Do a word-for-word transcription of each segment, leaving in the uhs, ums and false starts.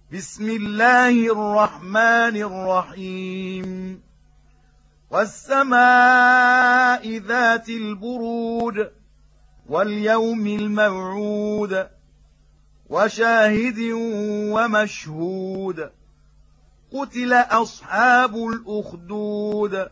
بسم الله الرحمن الرحيم والسماء ذات البروج واليوم الموعود وشاهد ومشهود قتل أصحاب الأخدود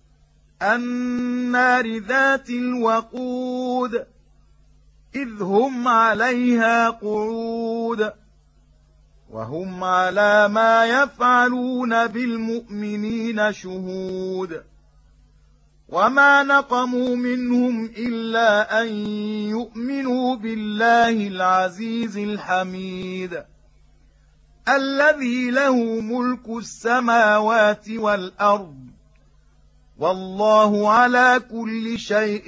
النار ذات الوقود إذ هم عليها قعود وهم على ما يفعلون بالمؤمنين شهود وما نقموا منهم إلا أن يؤمنوا بالله العزيز الحميد الذي له ملك السماوات والأرض والله على كل شيء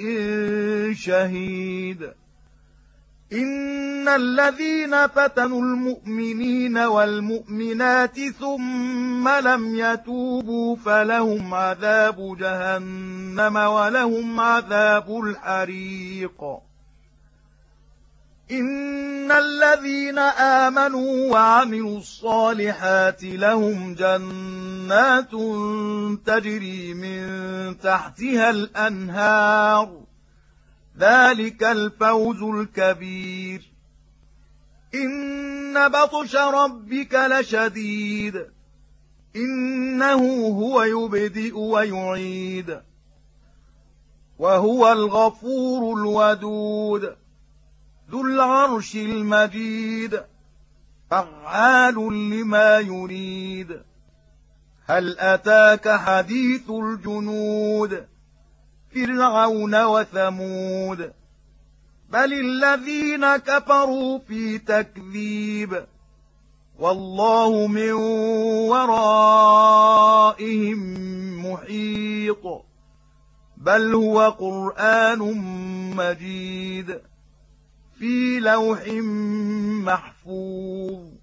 شهيد إن الذين فتنوا المؤمنين والمؤمنات ثم لم يتوبوا فلهم عذاب جهنم ولهم عذاب الحريق إن الذين آمنوا وعملوا الصالحات لهم جنات تجري من تحتها الأنهار ذلك الفوز الكبير إن بطش ربك لشديد إنه هو يبدئ ويعيد وهو الغفور الودود ذو العرش المجيد فعال لما يريد هل أتاك حديث الجنود فرعون وثمود بل الذين كفروا في تكذيب والله من ورائهم محيط بل هو قرآن مجيد في لوح محفوظ